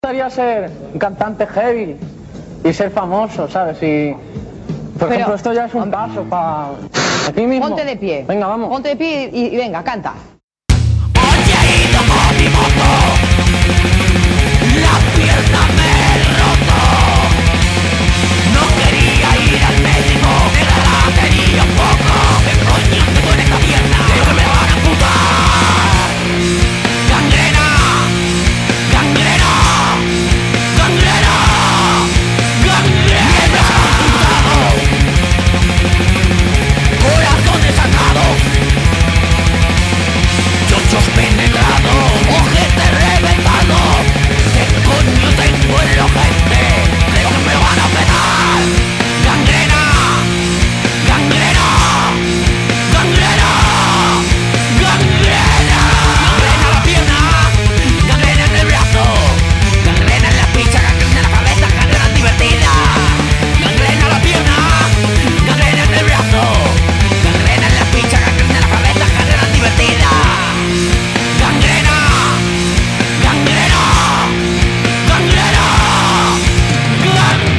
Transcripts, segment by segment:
gustaría ser un cantante heavy y ser famoso, ¿sabes? Y, por ejemplo, esto ya es un paso para aquí mismo. Ponte de pie. Venga, vamos. Ponte de pie y venga, canta. Hoy he ido con mi moto, la pierna me he roto. No quería ir al médico, pero la tenía un poco. ¿Qué coño tengo en esta pierna? Creo que me van a amputar. Gangrena, gangrena, gangrena, gangrena. Me has amputado, corazones sacados, chochos penetrados, ojete reventado. ¿Qué coño tengo en el ojete? Creo que me van a pegar. Gangrena, gangrena, gangrena, gangrena. Gangrena en la pierna, gangrena en el brazo, gangrena en la picha, gangrena en la cabeza, gangrena divertida. Gangrena en la pierna, gangrena en el brazo, gangrena en la picha, gangrena en la cabeza, gangrena divertida. Gangrena, gangrena, gangrena, gangrena.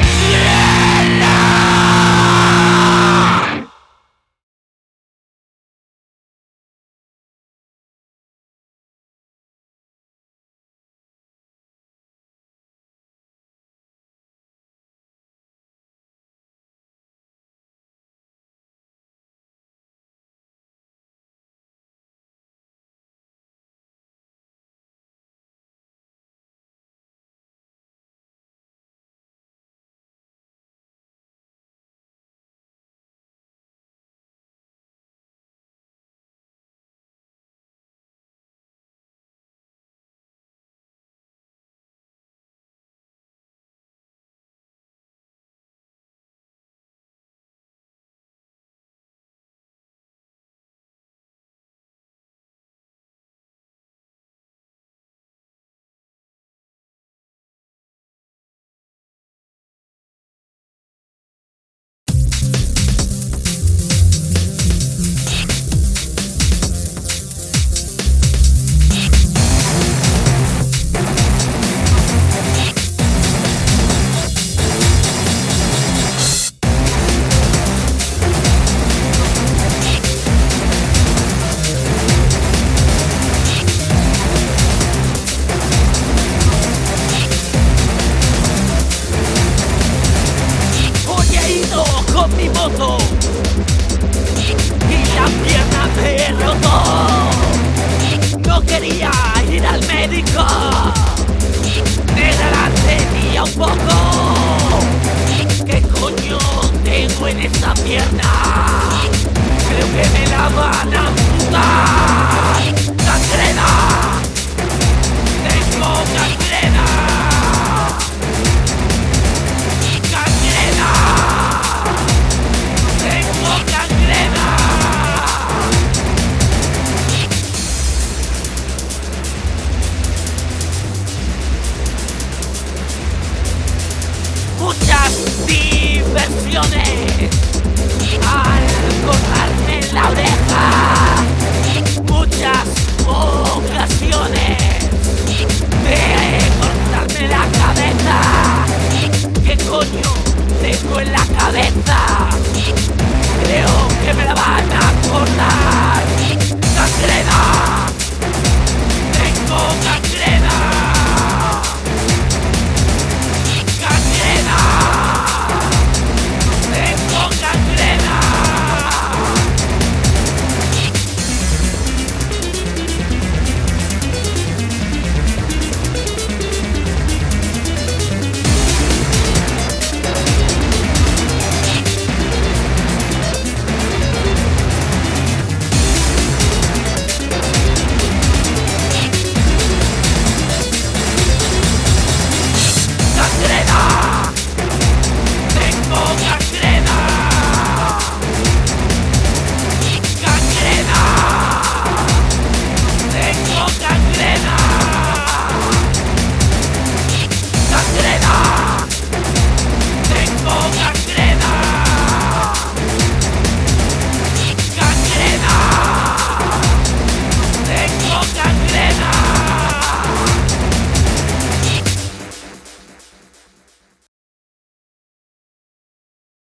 Hoy he ido con mi moto y la pierna me he roto. No quería ir al médico, pero la tenía un poco. ¿Qué coño tengo en esta pierna? Creo que me la van a amputar. ¡Gangrena! ¡Tengo gangrena! ¡Gangrena! ¡Tengo gangrena! Muchas diversiones al cortarme la oreja.